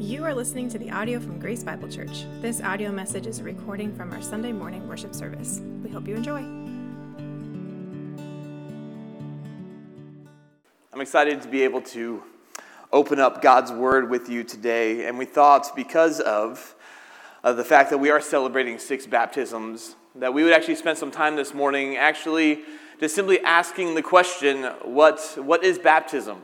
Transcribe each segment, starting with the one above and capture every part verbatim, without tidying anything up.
You are listening to the audio from Grace Bible Church. This audio message is a recording from our Sunday morning worship service. We hope you enjoy. I'm excited to be able to open up God's Word with you today. And we thought, because of uh, the fact that we are celebrating six baptisms, that we would actually spend some time this morning actually just simply asking the question, what, what is baptism?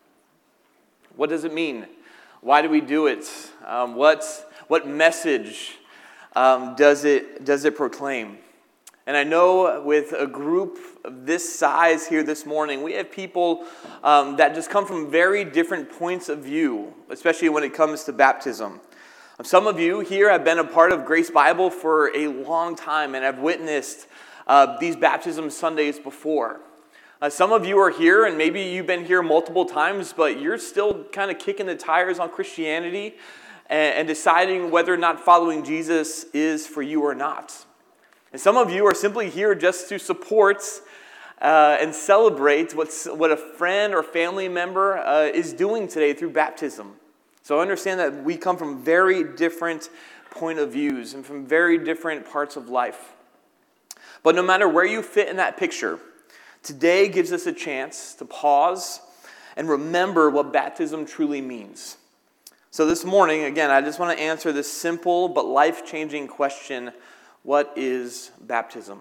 What does it mean? Why do we do it? Um, what, what message um, does it, does it proclaim? And I know with a group of this size here this morning, we have people um, that just come from very different points of view, especially when it comes to baptism. Some of you here have been a part of Grace Bible for a long time and have witnessed uh, these baptism Sundays before. Uh, some of you are here, and maybe you've been here multiple times, but you're still kind of kicking the tires on Christianity and, and deciding whether or not following Jesus is for you or not. And some of you are simply here just to support uh, and celebrate what's, what a friend or family member uh, is doing today through baptism. So understand that we come from very different point of views and from very different parts of life. But no matter where you fit in that picture, today gives us a chance to pause and remember what baptism truly means. So this morning, again, I just want to answer this simple but life-changing question: what is baptism?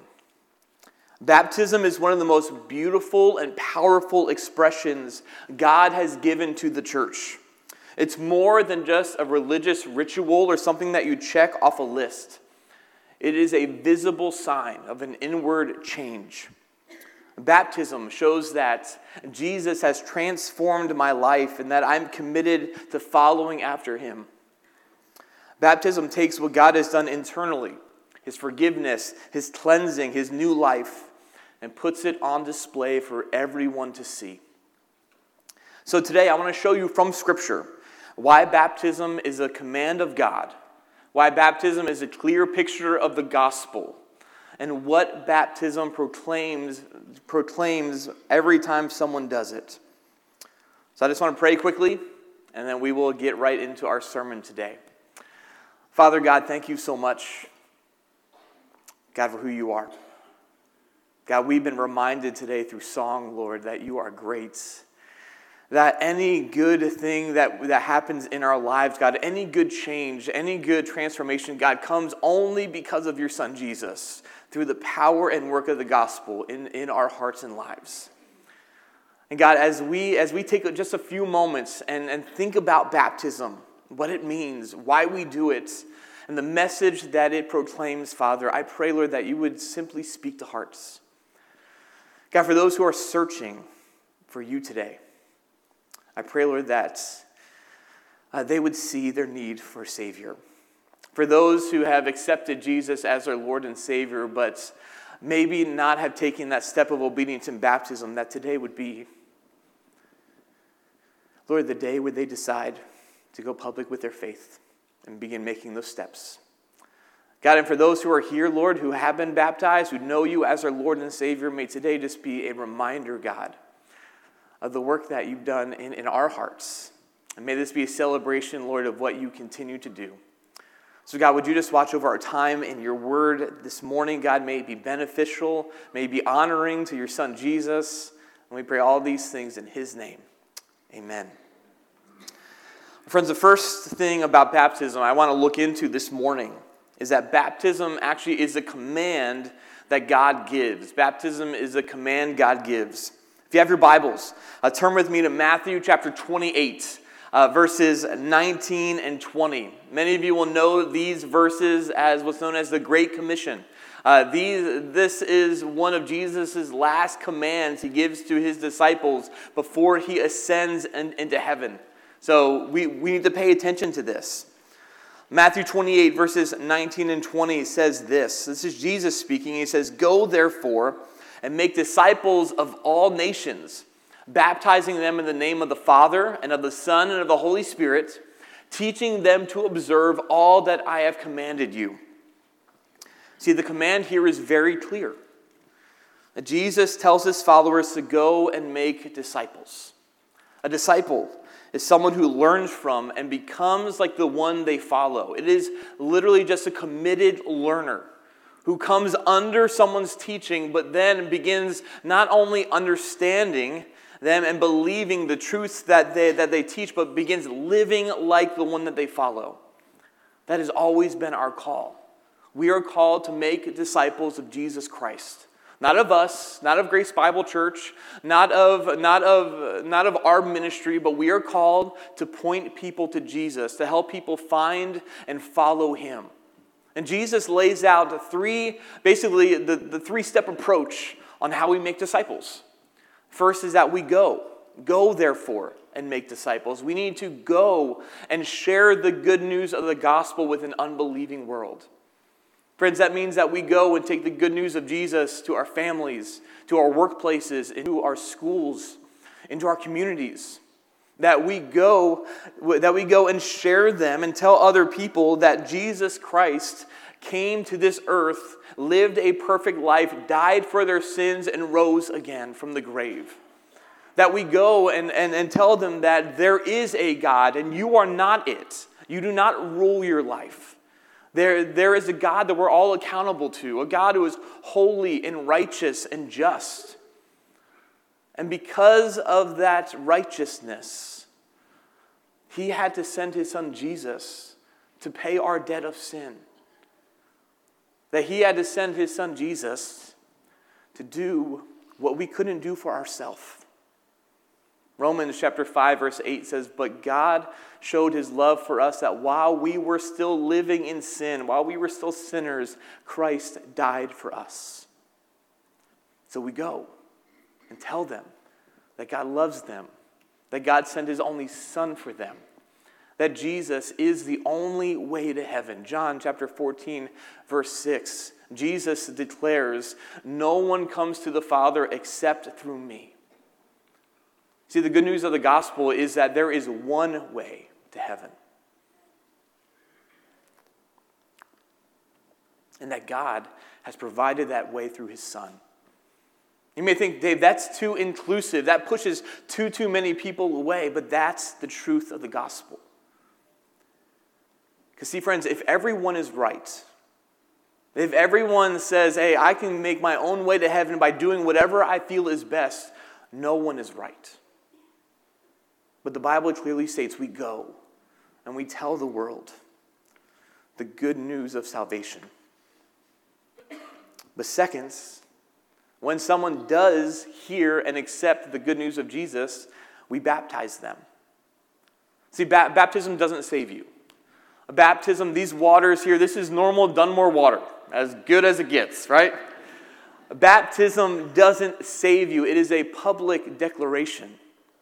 Baptism is one of the most beautiful and powerful expressions God has given to the church. It's more than just a religious ritual or something that you check off a list. It is a visible sign of an inward change. Baptism shows that Jesus has transformed my life and that I'm committed to following after him. Baptism takes what God has done internally, his forgiveness, his cleansing, his new life, and puts it on display for everyone to see. So today I want to show you from Scripture why baptism is a command of God, why baptism is a clear picture of the gospel, and what baptism proclaims proclaims every time someone does it. So I just want to pray quickly, and then we will get right into our sermon today. Father God, thank you so much, God, for who you are. God, we've been reminded today through song, Lord, that you are great. That any good thing that, that happens in our lives, God, any good change, any good transformation, God, comes only because of your Son, Jesus, through the power and work of the gospel in, in our hearts and lives. And God, as we as we take just a few moments and, and think about baptism, what it means, why we do it, and the message that it proclaims, Father, I pray, Lord, that you would simply speak to hearts. God, for those who are searching for you today, I pray, Lord, that uh, they would see their need for a Savior. For those who have accepted Jesus as their Lord and Savior, but maybe not have taken that step of obedience in baptism, that today would be, Lord, the day where they decide to go public with their faith and begin making those steps. God, and for those who are here, Lord, who have been baptized, who know you as their Lord and Savior, may today just be a reminder, God, of the work that you've done in, in our hearts. And may this be a celebration, Lord, of what you continue to do. So God, would you just watch over our time in your word this morning? God, may it be beneficial, may it be honoring to your Son, Jesus. And we pray all these things in his name. Amen. Friends, the first thing about baptism I want to look into this morning is that baptism actually is a command that God gives. Baptism is a command God gives. If you have your Bibles, uh, turn with me to Matthew chapter twenty-eight. Uh, verses nineteen and twenty. Many of you will know these verses as what's known as the Great Commission. Uh, these, this is one of Jesus' last commands he gives to his disciples before he ascends in, into heaven. So we, we need to pay attention to this. Matthew twenty-eight verses nineteen and twenty says this. This is Jesus speaking. He says, "Go therefore and make disciples of all nations, baptizing them in the name of the Father and of the Son and of the Holy Spirit, teaching them to observe all that I have commanded you." See, the command here is very clear. Jesus tells his followers to go and make disciples. A disciple is someone who learns from and becomes like the one they follow. It is literally just a committed learner who comes under someone's teaching, but then begins not only understanding them and believing the truths that they, that they teach, but begins living like the one that they follow. That has always been our call. We are called to make disciples of Jesus Christ. Not of us, not of Grace Bible Church, not of, not of, not of our ministry, but we are called to point people to Jesus, to help people find and follow him. And Jesus lays out three, basically the, the three-step approach on how we make disciples. First is that we go. Go, therefore, and make disciples. We need to go and share the good news of the gospel with an unbelieving world. Friends, that means that we go and take the good news of Jesus to our families, to our workplaces, into our schools, into our communities. That we go, that we go and share them and tell other people that Jesus Christ came to this earth, lived a perfect life, died for their sins, and rose again from the grave. That we go and, and, and tell them that there is a God and you are not it. You do not rule your life. There, there is a God that we're all accountable to, a God who is holy and righteous and just. And because of that righteousness, he had to send his son Jesus to pay our debt of sin. That he had to send his son Jesus to do what we couldn't do for ourselves. Romans chapter five verse eight says, "But God showed his love for us that while we were still living in sin, while we were still sinners, Christ died for us." So we go and tell them that God loves them, that God sent his only son for them, that Jesus is the only way to heaven. John chapter fourteen verse six, Jesus declares, "No one comes to the Father except through me." See, the good news of the gospel is that there is one way to heaven. And that God has provided that way through his son. You may think, Dave, that's too inclusive. That pushes too, too many people away. But that's the truth of the gospel. Because see, friends, if everyone is right, if everyone says, hey, I can make my own way to heaven by doing whatever I feel is best, no one is right. But the Bible clearly states we go and we tell the world the good news of salvation. But second, when someone does hear and accept the good news of Jesus, we baptize them. See, ba- baptism doesn't save you. A baptism, these waters here, this is normal Dunmore water, as good as it gets, right? A baptism doesn't save you. It is a public declaration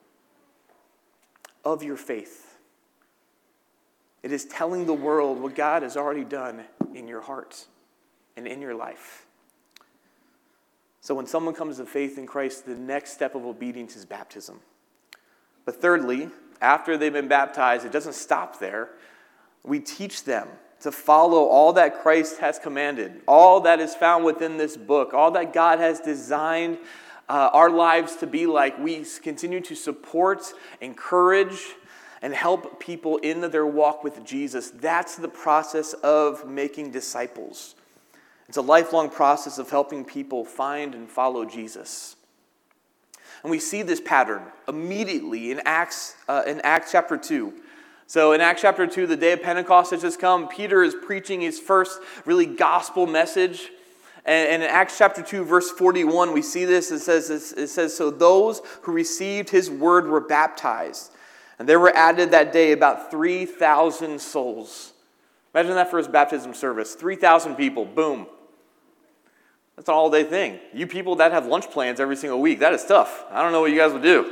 of your faith. It is telling the world what God has already done in your heart and in your life. So when someone comes to faith in Christ, the next step of obedience is baptism. But thirdly, after they've been baptized, it doesn't stop there. We teach them to follow all that Christ has commanded, all that is found within this book, all that God has designed Uh, our lives to be like. We continue to support, encourage, and help people in their walk with Jesus. That's the process of making disciples. It's a lifelong process of helping people find and follow Jesus. And we see this pattern immediately in Acts, uh, in Acts chapter two. So in Acts chapter two, the day of Pentecost has just come. Peter is preaching his first really gospel message. And in Acts chapter two, verse forty-one, we see this. It says, it says, "So those who received his word were baptized. And there were added that day about three thousand souls." Imagine that for his baptism service. three thousand people, boom. That's an all-day thing. You people that have lunch plans every single week, that is tough. I don't know what you guys would do.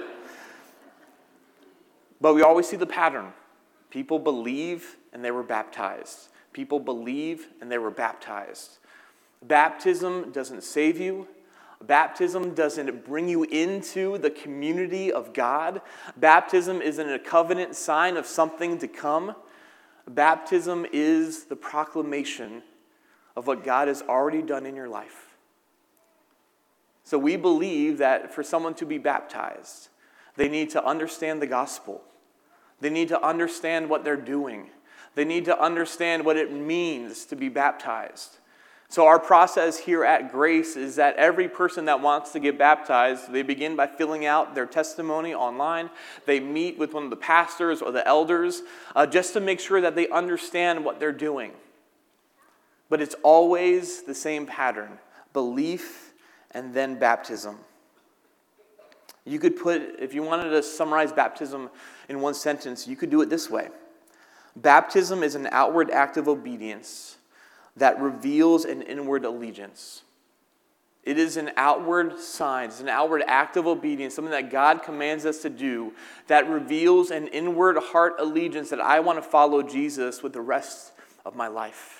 But we always see the pattern. People believe and they were baptized. People believe and they were baptized. Baptism doesn't save you. Baptism doesn't bring you into the community of God. Baptism isn't a covenant sign of something to come. Baptism is the proclamation of what God has already done in your life. So we believe that for someone to be baptized, they need to understand the gospel. They need to understand what they're doing. They need to understand what it means to be baptized. So our process here at Grace is that every person that wants to get baptized, they begin by filling out their testimony online. They meet with one of the pastors or the elders uh, just to make sure that they understand what they're doing. But it's always the same pattern: belief and then baptism. You could put, if you wanted to summarize baptism in one sentence, you could do it this way. Baptism is an outward act of obedience that reveals an inward allegiance. It is an outward sign, it's an outward act of obedience, something that God commands us to do that reveals an inward heart allegiance that I want to follow Jesus with the rest of my life.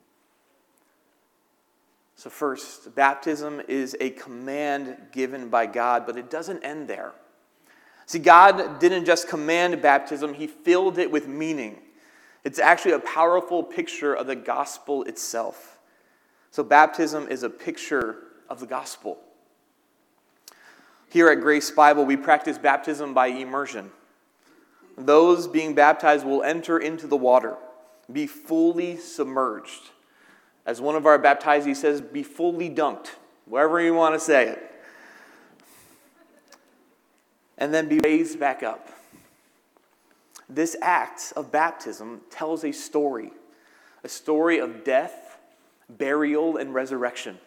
So first, baptism is a command given by God, but it doesn't end there. See, God didn't just command baptism, He filled it with meaning. It's actually a powerful picture of the gospel itself. So baptism is a picture of the gospel. Here at Grace Bible, we practice baptism by immersion. Those being baptized will enter into the water, be fully submerged. As one of our baptizees says, be fully dunked, wherever you want to say it. And then be raised back up. This act of baptism tells a story, a story of death, burial, and resurrection.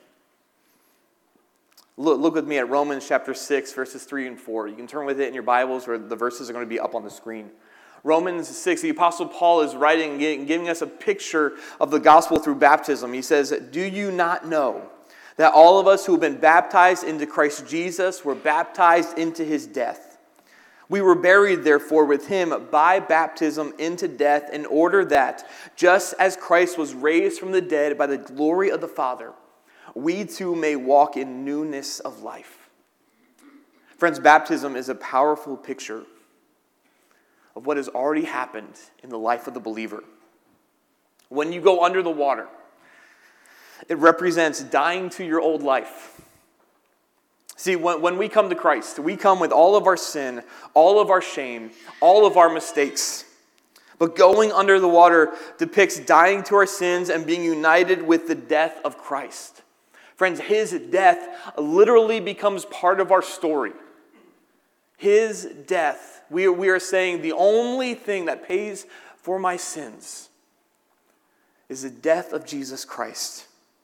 Look, look with me at Romans chapter six, verses three and four. You can turn with it in your Bibles, or the verses are going to be up on the screen. Romans six, the Apostle Paul is writing, giving us a picture of the gospel through baptism. He says, "Do you not know that all of us who have been baptized into Christ Jesus were baptized into His death? We were buried, therefore, with Him by baptism into death, in order that, just as Christ was raised from the dead by the glory of the Father, we too may walk in newness of life." Friends, baptism is a powerful picture of what has already happened in the life of the believer. When you go under the water, it represents dying to your old life. See, when, when we come to Christ, we come with all of our sin, all of our shame, all of our mistakes. But going under the water depicts dying to our sins and being united with the death of Christ. Friends, His death literally becomes part of our story. His death, we are, we are saying the only thing that pays for my sins is the death of Jesus Christ.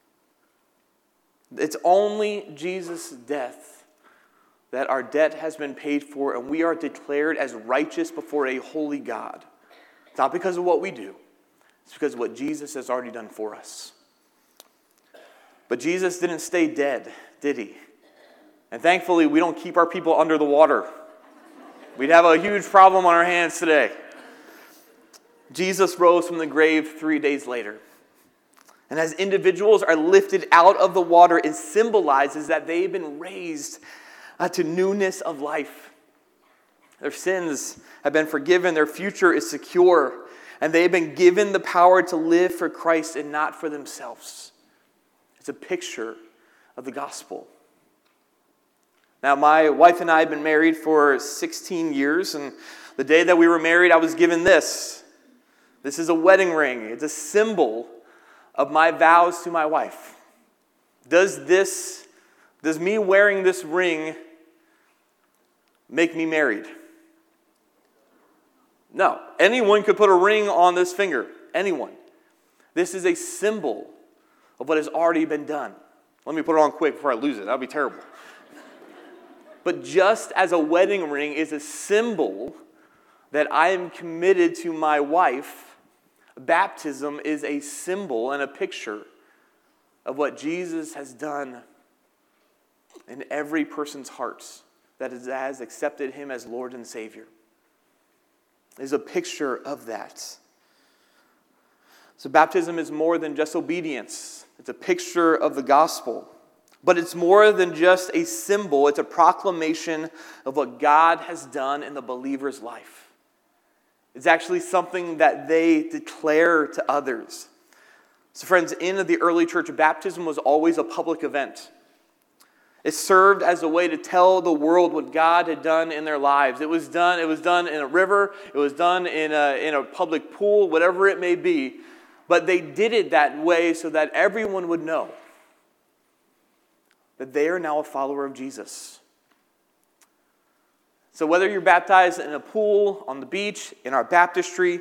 It's only Jesus' death that our debt has been paid for, and we are declared as righteous before a holy God. It's not because of what we do. It's because of what Jesus has already done for us. But Jesus didn't stay dead, did He? And thankfully, we don't keep our people under the water. We'd have a huge problem on our hands today. Jesus rose from the grave three days later. And as individuals are lifted out of the water, it symbolizes that they've been raised uh, to newness of life. Their sins have been forgiven, their future is secure, and they've been given the power to live for Christ and not for themselves. It's a picture of the gospel. Now, my wife and I have been married for sixteen years, and the day that we were married, I was given this. This is a wedding ring. It's a symbol of my vows to my wife. Does this, does me wearing this ring make me married? No. Anyone could put a ring on this finger. Anyone. This is a symbol of what has already been done. Let me put it on quick before I lose it. That would be terrible. But just as a wedding ring is a symbol that I am committed to my wife, baptism is a symbol and a picture of what Jesus has done in every person's hearts that has accepted Him as Lord and Savior. It is a picture of that. So baptism is more than just obedience. It's a picture of the gospel. But it's more than just a symbol. It's a proclamation of what God has done in the believer's life. It's actually something that they declare to others. So friends, in the early church, baptism was always a public event. It served as a way to tell the world what God had done in their lives. It was done, it was done in a river, it was done in a, in a public pool, whatever it may be. But they did it that way so that everyone would know that they are now a follower of Jesus. So whether you're baptized in a pool, on the beach, in our baptistry,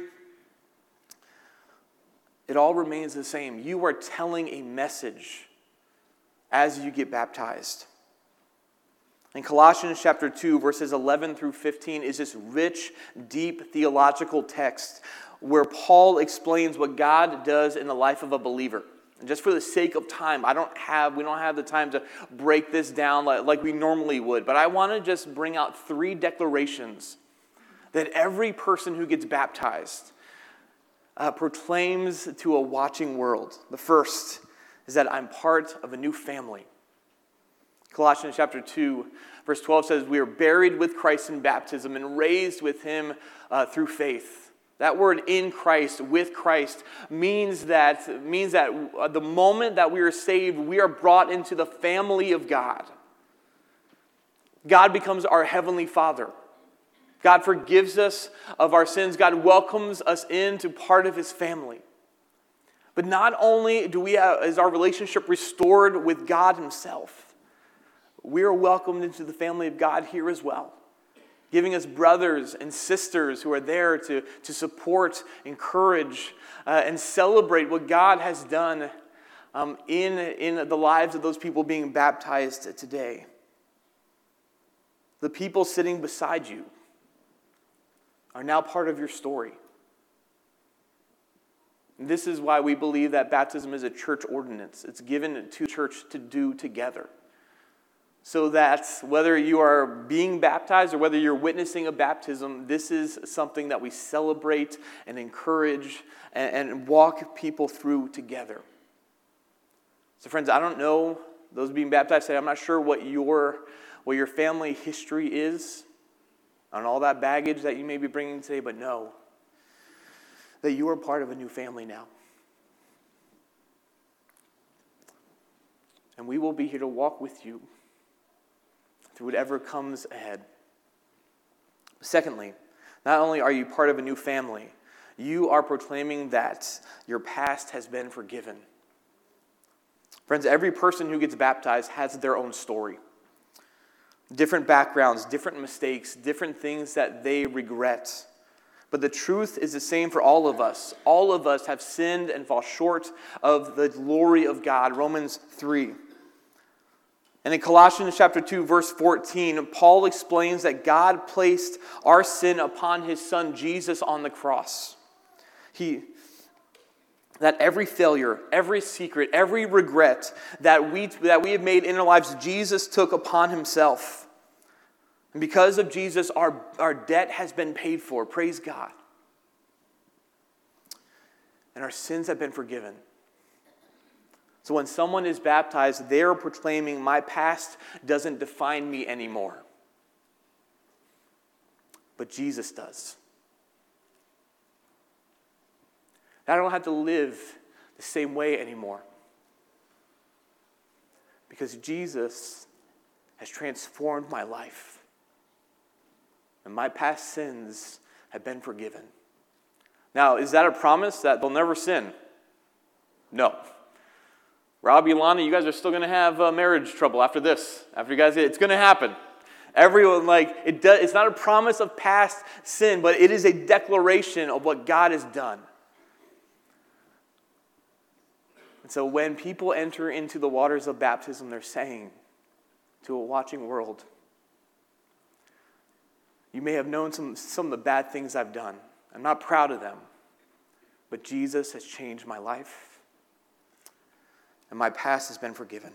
it all remains the same. You are telling a message as you get baptized. In Colossians chapter two, verses eleven through fifteen is this rich, deep theological text where Paul explains what God does in the life of a believer. And just for the sake of time, I don't have, we don't have the time to break this down like, like we normally would, but I want to just bring out three declarations that every person who gets baptized uh, proclaims to a watching world. The first is that I'm part of a new family. Colossians chapter two, verse twelve says, we are buried with Christ in baptism and raised with him uh, through faith. That word in Christ, with Christ, means that, means that the moment that we are saved, we are brought into the family of God. God becomes our heavenly Father. God forgives us of our sins. God welcomes us into part of his family. But not only do we have, is our relationship restored with God himself, we are welcomed into the family of God here as well, giving us brothers and sisters who are there to, to support, encourage, uh, and celebrate what God has done um, in, in the lives of those people being baptized today. The people sitting beside you are now part of your story. And this is why we believe that baptism is a church ordinance. It's given to church to do together. So that whether you are being baptized or whether you're witnessing a baptism, this is something that we celebrate and encourage and, and walk people through together. So friends, I don't know, those being baptized today, I'm not sure what your, what your family history is and all that baggage that you may be bringing today, but know that you are part of a new family now. And we will be here to walk with you through whatever comes ahead. Secondly, not only are you part of a new family, you are proclaiming that your past has been forgiven. Friends, every person who gets baptized has their own story. Different backgrounds, different mistakes, different things that they regret. But the truth is the same for all of us. All of us have sinned and fall short of the glory of God. Romans three. And in Colossians chapter two, verse fourteen, Paul explains that God placed our sin upon his son Jesus on the cross. He, that every failure, every secret, every regret that we, that we have made in our lives, Jesus took upon himself. And because of Jesus, our, our debt has been paid for. Praise God. And our sins have been forgiven. So when someone is baptized, they are proclaiming, my past doesn't define me anymore. But Jesus does. I don't have to live the same way anymore. Because Jesus has transformed my life. And my past sins have been forgiven. Now, is that a promise that they'll never sin? No. Robbie, Lana, you guys are still going to have uh, marriage trouble after this. After you guys, it's going to happen. Everyone, like, it does, it's not a promise of past sin, but it is a declaration of what God has done. And so when people enter into the waters of baptism, they're saying to a watching world, you may have known some, some of the bad things I've done. I'm not proud of them. But Jesus has changed my life. And my past has been forgiven.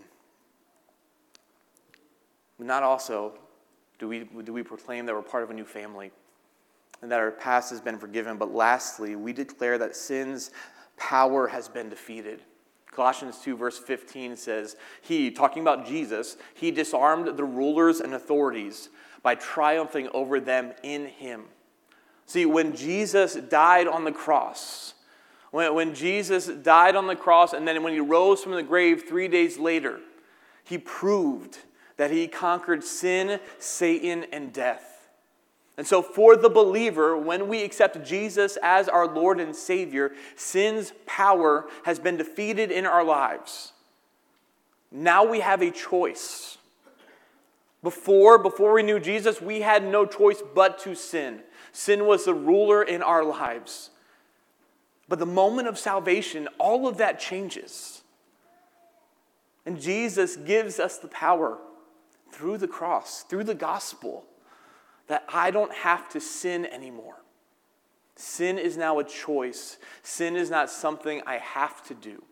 But not also do we, do we proclaim that we're part of a new family and that our past has been forgiven. But lastly, we declare that sin's power has been defeated. Colossians two verse fifteen says, he, talking about Jesus, he disarmed the rulers and authorities by triumphing over them in him. See, when Jesus died on the cross, when, when Jesus died on the cross and then when he rose from the grave three days later, he proved that he conquered sin, Satan, and death. And so for the believer, when we accept Jesus as our Lord and Savior, sin's power has been defeated in our lives. Now we have a choice. Before, before we knew Jesus, we had no choice but to sin. Sin was the ruler in our lives. But the moment of salvation, all of that changes. And Jesus gives us the power through the cross, through the gospel, that I don't have to sin anymore. Sin is now a choice. Sin is not something I have to do.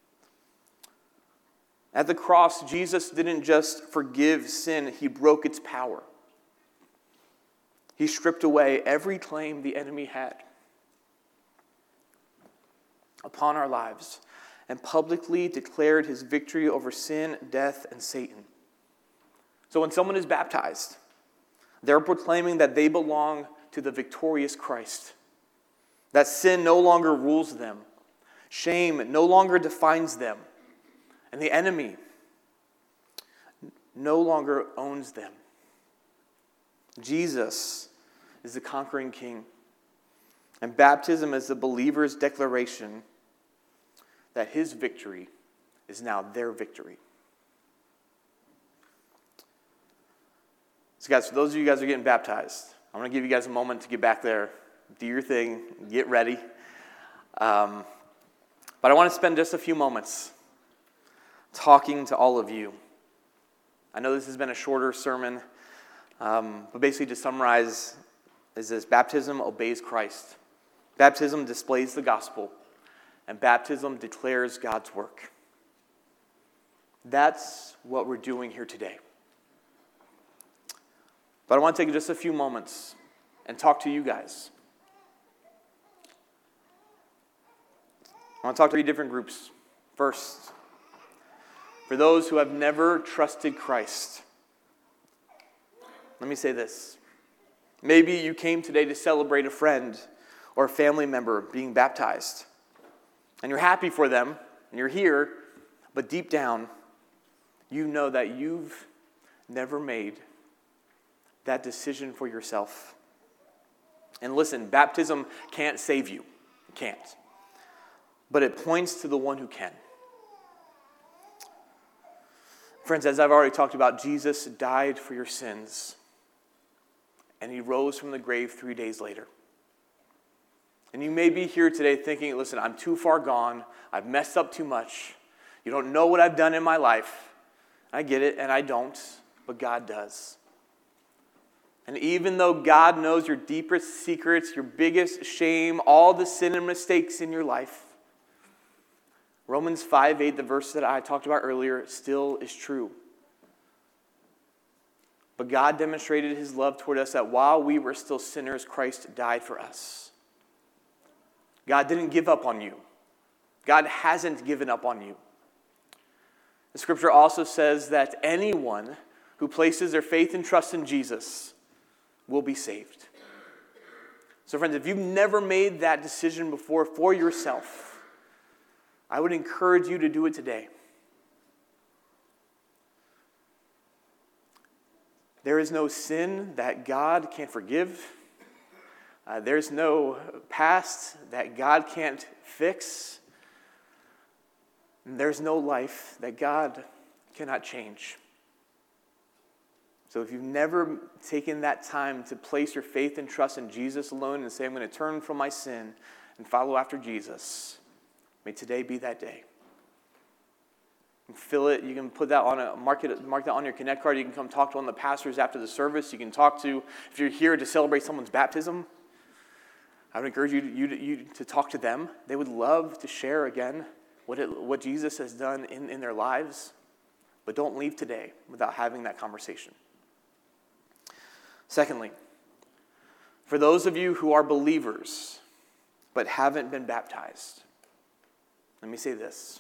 At the cross, Jesus didn't just forgive sin, he broke its power. He stripped away every claim the enemy had upon our lives and publicly declared his victory over sin, death, and Satan. So when someone is baptized, they're proclaiming that they belong to the victorious Christ, that sin no longer rules them, shame no longer defines them, and the enemy no longer owns them. Jesus is the conquering king. And baptism is the believer's declaration that his victory is now their victory. So guys, for those of you guys who are getting baptized, I'm going to give you guys a moment to get back there, do your thing, get ready. Um, but I want to spend just a few moments talking to all of you. I know this has been a shorter sermon, um, but basically to summarize is this: baptism obeys Christ. Baptism displays the gospel, and baptism declares God's work. That's what we're doing here today. But I want to take just a few moments and talk to you guys. I want to talk to three different groups. First, for those who have never trusted Christ, let me say this. Maybe you came today to celebrate a friend or a family member being baptized, and you're happy for them, and you're here, but deep down, you know that you've never made that decision for yourself. And listen, baptism can't save you. It can't. But it points to the one who can. Friends, as I've already talked about, Jesus died for your sins, and he rose from the grave three days later. And you may be here today thinking, listen, I'm too far gone. I've messed up too much. You don't know what I've done in my life. I get it, and I don't, but God does. And even though God knows your deepest secrets, your biggest shame, all the sin and mistakes in your life, Romans five eight, the verse that I talked about earlier, still is true. But God demonstrated his love toward us that while we were still sinners, Christ died for us. God didn't give up on you. God hasn't given up on you. The scripture also says that anyone who places their faith and trust in Jesus will be saved. So friends, if you've never made that decision before for yourself, I would encourage you to do it today. There is no sin that God can't forgive. Uh, there's no past that God can't fix. And there's no life that God cannot change. So if you've never taken that time to place your faith and trust in Jesus alone and say, I'm going to turn from my sin and follow after Jesus, may today be that day. You can fill it. You can put that on a mark it, mark that on your Connect card. You can come talk to one of the pastors after the service. You can talk to, if you're here to celebrate someone's baptism, I would encourage you to, you to, you to talk to them. They would love to share again what it, what Jesus has done in, in their lives. But don't leave today without having that conversation. Secondly, for those of you who are believers but haven't been baptized, let me say this.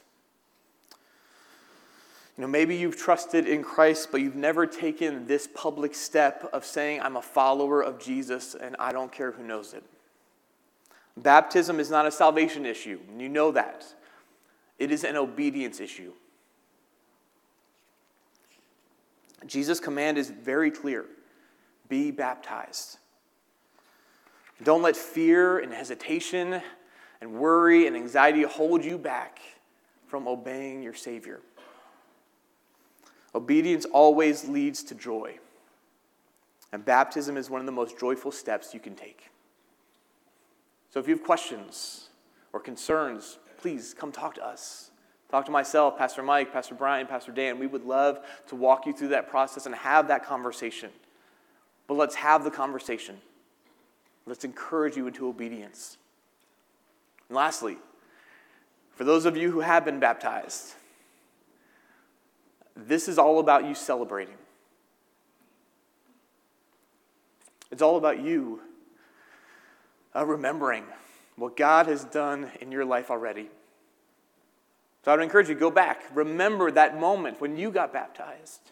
You know, maybe you've trusted in Christ, but you've never taken this public step of saying, I'm a follower of Jesus and I don't care who knows it. Baptism is not a salvation issue, and you know that. It is an obedience issue. Jesus' command is very clear. Be baptized. Don't let fear and hesitation and worry and anxiety hold you back from obeying your Savior. Obedience always leads to joy. And baptism is one of the most joyful steps you can take. So if you have questions or concerns, please come talk to us. Talk to myself, Pastor Mike, Pastor Brian, Pastor Dan. We would love to walk you through that process and have that conversation. But let's have the conversation. Let's encourage you into obedience. And lastly, for those of you who have been baptized, this is all about you celebrating. It's all about you uh, remembering what God has done in your life already. So I would encourage you to go back. Remember that moment when you got baptized.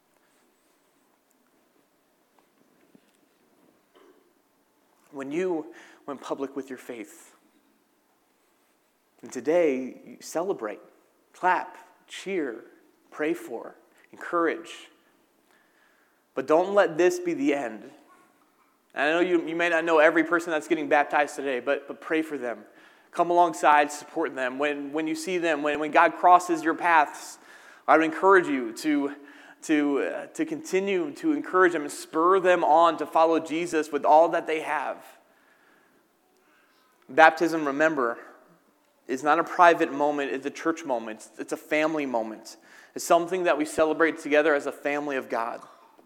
When you went public with your faith. And today, you celebrate, clap, cheer, pray for, encourage. But don't let this be the end. And I know you, you may not know every person that's getting baptized today, but, but pray for them. Come alongside, support them. When, when you see them, when, when God crosses your paths, I would encourage you to, to, uh, to continue to encourage them and spur them on to follow Jesus with all that they have. Baptism, remember, is not a private moment, it's a church moment. It's a family moment. It's something that we celebrate together as a family of God.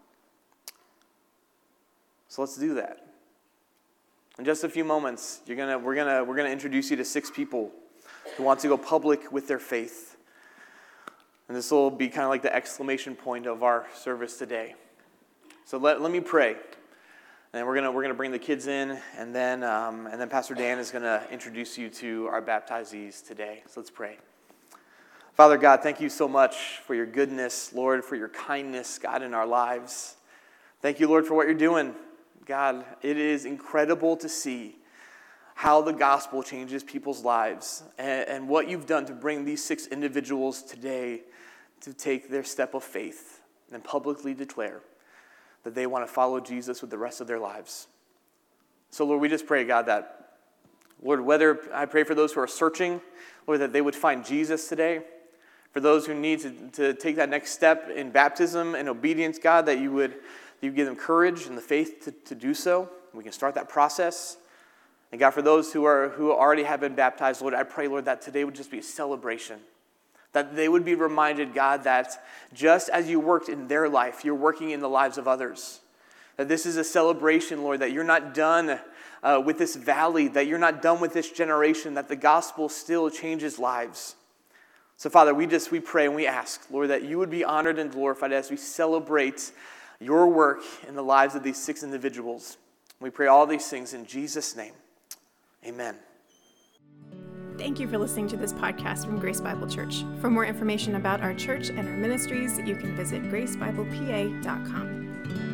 So let's do that. In just a few moments, you're gonna, we're gonna, we're gonna introduce you to six people who want to go public with their faith. And this will be kind of like the exclamation point of our service today. So let, let me pray. And we're gonna we're gonna bring the kids in, and then um, and then Pastor Dan is gonna introduce you to our baptizees today. So let's pray. Father God, thank you so much for your goodness, Lord, for your kindness, God, in our lives. Thank you, Lord, for what you're doing. God, it is incredible to see how the gospel changes people's lives and, and what you've done to bring these six individuals today to take their step of faith and publicly declare that they want to follow Jesus with the rest of their lives. So, Lord, we just pray, God, that, Lord, whether I pray for those who are searching, Lord, that they would find Jesus today. For those who need to, to take that next step in baptism and obedience, God, that you would you give them courage and the faith to, to do so. We can start that process. And God, for those who are who already have been baptized, Lord, I pray, Lord, that today would just be a celebration. That they would be reminded, God, that just as you worked in their life, you're working in the lives of others. That this is a celebration, Lord, that you're not done uh, with this valley, that you're not done with this generation, that the gospel still changes lives. So, Father, we just, we pray and we ask, Lord, that you would be honored and glorified as we celebrate your work in the lives of these six individuals. We pray all these things in Jesus' name. Amen. Thank you for listening to this podcast from Grace Bible Church. For more information about our church and our ministries, you can visit grace bible p a dot com.